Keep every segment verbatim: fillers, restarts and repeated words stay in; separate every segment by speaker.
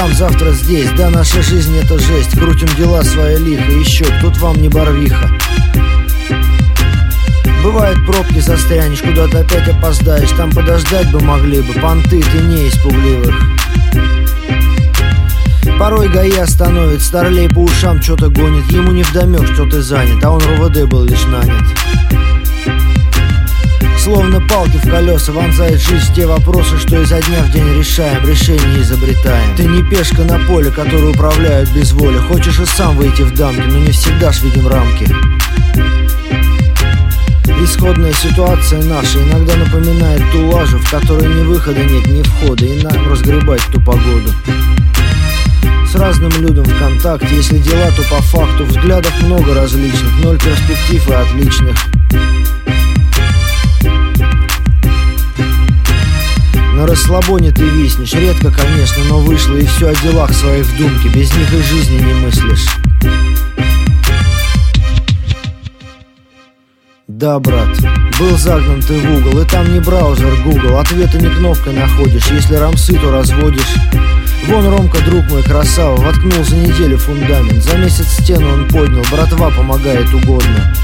Speaker 1: там, завтра здесь. Да, наша жизнь это жесть. Крутим дела свои лихо. И счет, тут вам не барвиха. Бывает, пробки застрянешь, куда-то опять опоздаешь. Там подождать бы могли бы понты, ты не из пугливых. Порой ГАИ остановит, старлей по ушам что-то гонит. Ему невдомёк, что ты занят, а он РОВД был лишь нанят. Словно палки в колеса вонзает жизнь в те вопросы, что изо дня в день решаем, решения изобретаем. Ты не пешка на поле, которую управляют без воли. Хочешь и сам выйти в дамки, но не всегда ж видим рамки. Исходная ситуация наша иногда напоминает ту лажу, в которой ни выхода нет, ни входа, и нам разгребать ту погоду. С разным людям в контакте, если дела, то по факту. Взглядов много различных, ноль перспектив и отличных. На расслабоне ты виснешь, редко, конечно, но вышло. И все о делах своих в думке, без них и жизни не мыслишь. Да, брат, был загнан ты в угол, и там не браузер Google. Ответы не кнопкой находишь, если рамсы, то разводишь. Вон Ромка, друг мой, красава, воткнул за неделю фундамент. За месяц стену он поднял, братва помогает угодно.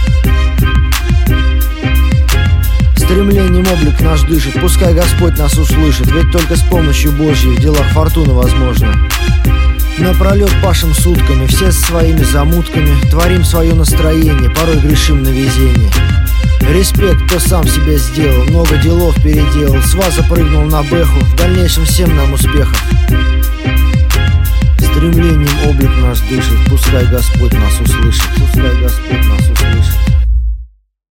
Speaker 1: Стремлением облик наш дышит, пускай Господь нас услышит. Ведь только с помощью Божьей в делах фортуны возможно. Напролет пашем сутками, все с своими замутками. Творим свое настроение, порой грешим на везение. Респект, кто сам себя сделал, много делов переделал. С ваза прыгнул на бэху, в дальнейшем всем нам успехов. Стремлением облик наш дышит, пускай Господь нас услышит. Пускай